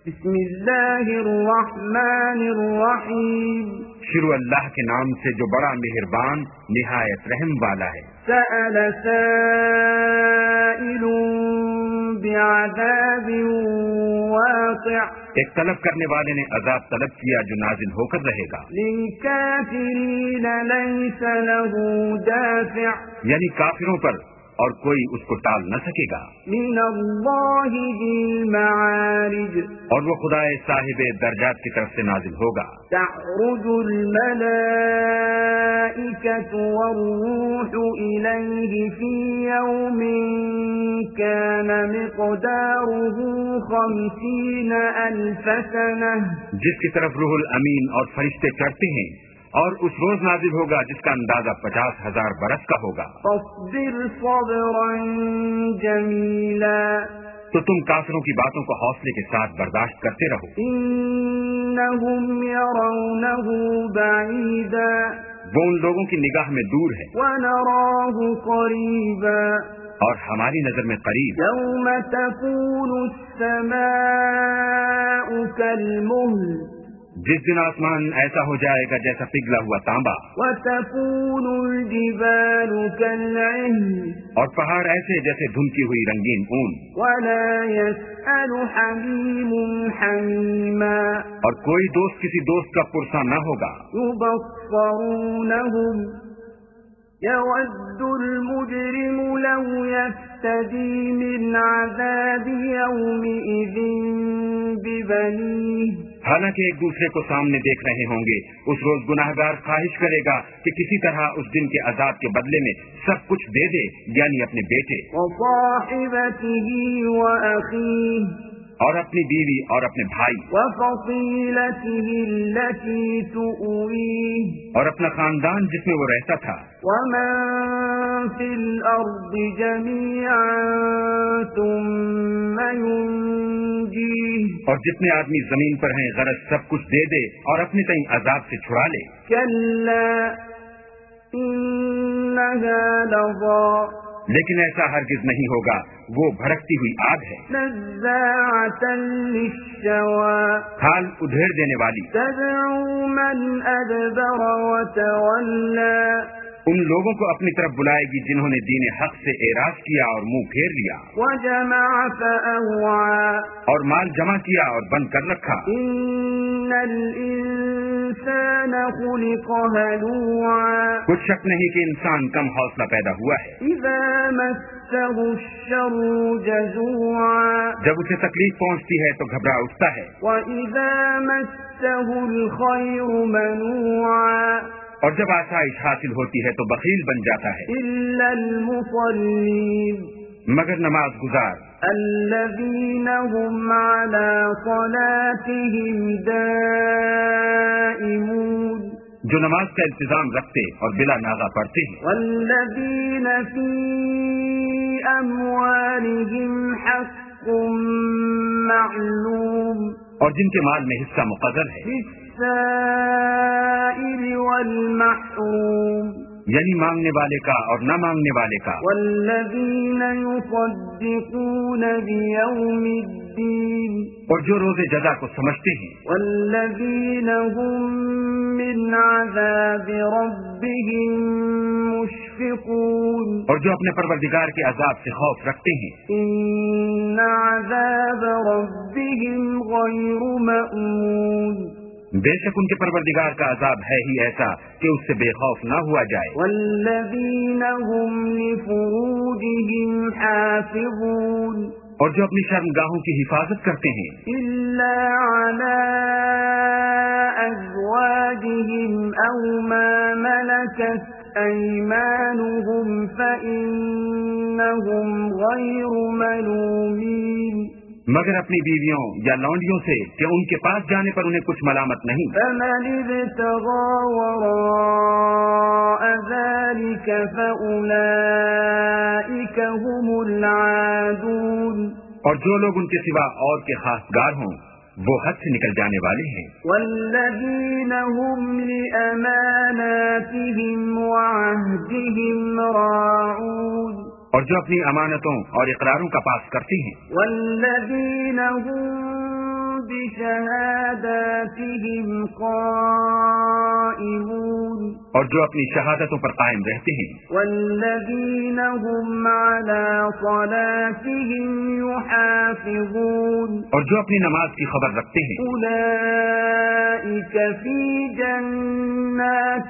بسم اللہ الرحمن الرحیم، شروع اللہ کے نام سے جو بڑا مہربان نہایت رحم والا ہے۔ سأل سائل بعذاب واقع، ایک طلب کرنے والے نے عذاب طلب کیا جو نازل ہو کر رہے گا۔ للکافرین لیس له دافع، یعنی کافروں پر اور کوئی اس کو ٹال نہ سکے گا۔ من اللہ ذی المعارج، اور وہ خدا صاحب درجات کی طرف سے نازل ہوگا۔ تعرج الملائکۃ والروح الیہ فی یوم کان مقدارہ 50,000 سنہ، جس کی طرف روح الامین اور فرشتے چڑھتے ہیں، اور اس روز نازل ہوگا جس کا اندازہ 50,000 برس کا ہوگا۔ فاصبر صبرا جمیلا، تو تم کافروں کی باتوں کو حوصلے کے ساتھ برداشت کرتے رہو۔ انہم یرونہ بعیدا، وہ ان لوگوں کی نگاہ میں دور ہے ونراہ قریبا، اور ہماری نظر میں قریب۔ یوم تکون السماء کالمہل، جس دن آسمان ایسا ہو جائے گا جیسا پگھلا ہوا تانبا، وتکون الجبال کالعہن، اور پہاڑ ایسے جیسے دھنکی ہوئی رنگین اون، ولا يسأل حمیم حمیما، اور کوئی دوست کسی دوست کا پرسا نہ ہوگا۔ یبصرونہم، یود المجرم لو یفتدی من عذاب یومئذ ببنیہ، حالانکہ ایک دوسرے کو سامنے دیکھ رہے ہوں گے، اس روز گناہگار خواہش کرے گا کہ کسی طرح اس دن کے عذاب کے بدلے میں سب کچھ دے دے، یعنی اپنے بیٹے وصاحبته وأخيه، اور اپنی بیوی اور اپنے بھائی، وفصيلته التي تؤويه، اور اپنا خاندان جس میں وہ رہتا تھا، ومن في الأرض جميعا ثم ينجيه، اور جتنے آدمی زمین پر ہیں غرض سب کچھ دے دے اور اپنے تئیں عذاب سے چھڑا لے۔ كلا إنها لظى، لیکن ایسا ہرگز نہیں ہوگا، وہ بھڑکتی ہوئی آگ ہے، نزاعة للشوى، حال ادھیڑ دینے والی، تدعو من أدبر وتولى، ان لوگوں کو اپنی طرف بلائے گی جنہوں نے دین حق سے اعراض کیا اور منہ پھیر لیا، وجمع فأوعى، اور مال جمع کیا اور بند کر رکھا۔ إن الإنسان خلق هلوعا، کچھ شک نہیں کہ انسان کم حوصلہ پیدا ہوا ہے، إذا مسه الشر جزوعا، جب اسے تکلیف پہنچتی ہے تو گھبرا اٹھتا ہے، وإذا مسه الخير منوعا، اور جب آسائش حاصل ہوتی ہے تو بخیل بن جاتا ہے، إلا المصلين، مگر نماز گزار الذين هم على صلاتهم دائمون، جو نماز کا التزام رکھتے اور بلا ناغہ پڑھتے ہیں، والذين في أموالهم حق معلوم، اور جن کے مال میں حصہ مقرر ہے، للسائل والمحروم، یعنی مانگنے والے کا اور نہ مانگنے والے کا، والذین یصدقون بیوم الدین، اور جو روز جزا کو سمجھتے ہیں، والذین هم من عذاب ربهم مشفقون، اور جو اپنے پروردگار کے عذاب سے خوف رکھتے ہیں، ان عذاب ربهم غیر مأمون، بے شک ان کے پروردگار کا عذاب ہے ہی ایسا کہ اس سے بے خوف نہ ہوا جائے، والذین هم لفروجهم حافظون، اور جو اپنی شرمگاہوں کی حفاظت کرتے ہیں، الا علی ازواجهم او ما ملکت ایمانهم فإنهم غیر ملومین، مگر اپنی بیویوں یا لونڈیوں سے کہ ان کے پاس جانے پر انہیں کچھ ملامت نہیں۔ فمن ابتغى وراء ذلك فأولئك هم العادون، اور جو لوگ ان کے سوا اور کے خاصگار ہوں وہ حد سے نکل جانے والے ہیں۔ والذین هم لأماناتهم وعهدهم راعون، اور جو اپنی امانتوں اور اقراروں کا پاس کرتے ہیں، والذین هم بشهاداتهم قائمون اور جو اپنی شہادتوں پر قائم رہتے ہیں والذین هم على صلاتهم يحافظون اور جو اپنی نماز کی خبر رکھتے ہیں اولئک فی جنات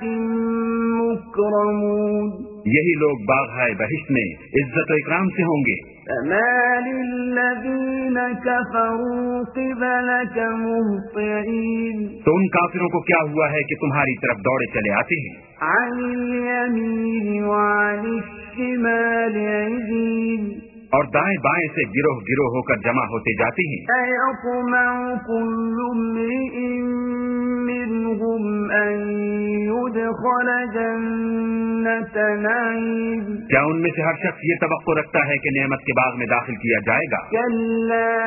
مکرمون یہی لوگ باغ بہشت میں عزت و اکرام سے ہوں گے فما للذین کفروا قبلک مہطعین تو ان کافروں کو کیا ہوا ہے کہ تمہاری طرف دوڑے چلے آتے ہیں عن الیمین وعن الشمال عزین اور دائیں بائیں سے گروہ گروہ ہو کر جمع ہوتے جاتے ہیں أَيَطْمَعُ كُلُّ امْرِئٍ مِّنْهُمْ أَن يُدْخَلَ جَنَّةَ نَعِيمٍ کیا ان میں سے ہر شخص یہ توقع رکھتا ہے کہ نعمت کے باغ میں داخل کیا جائے گا كَلَّا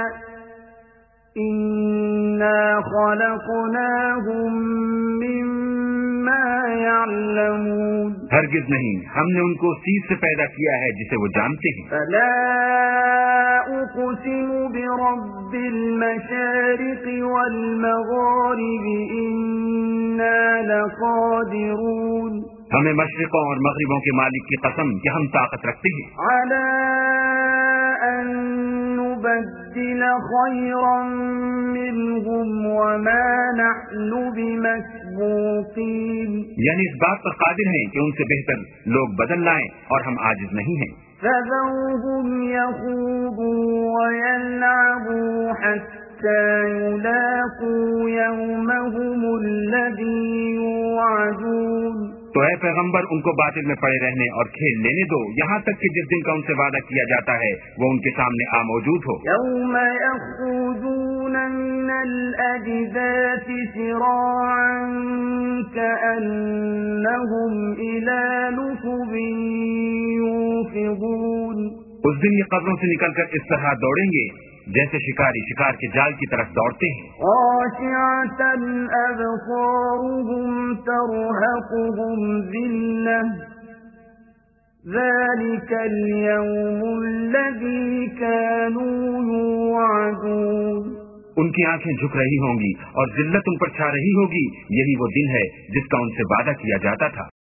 إِنَّا خَلَقْنَاهُم مِّمَّا يَعْلَمُونَ ہرگز نہیں، ہم نے ان کو اس چیز سے پیدا کیا ہے جسے وہ جانتے ہیں فَلَا أُقْسِمُ بِرَبِّ الْمَشَارِقِ وَالْمَغَارِبِ إِنَّا لَقَادِرُونَ ہمیں مشرقوں اور مغربوں کے مالک کی قسم کہ ہم طاقت رکھتے ہیں عَلَىٰ أَن نُّبَدِّلَ خَيْرًا مِّنْهُمْ وَمَا نَحْنُ بِمَسْبُوقِينَ یعنی اس بات پر قادر ہیں کہ ان سے بہتر لوگ بدل لائیں اور ہم عاجز نہیں ہیں فَذَرْهُمْ يَخُوضُوا وَيَلْعَبُوا حَتَّىٰ يُلَاقُوا يَوْمَهُمُ الَّذِي يُوعَدُونَ تو اے پیغمبر ان کو باطل میں پڑے رہنے اور کھیل لینے دو یہاں تک کہ جس دن کا ان سے وعدہ کیا جاتا ہے وہ ان کے سامنے موجود ہو يَوْمَ يَخْرُجُونَ مِنَ الْأَجْدَاثِ سِرَاعًا كَأَنَّهُمْ إِلَىٰ نُصُبٍ يُوفِضُونَ اس دن یہ قبروں سے نکل کر اس طرح دوڑیں گے جیسے شکاری شکار کے جال کی طرف دوڑتے ہیں خاشعة أبصارهم ترهقهم ذلة ذلك اليوم الذي كانوا يوعدون ان کی آنکھیں جھک رہی ہوں گی اور ذلت ان پر چھا رہی ہوگی یہی وہ دن ہے جس کا ان سے وعدہ کیا جاتا تھا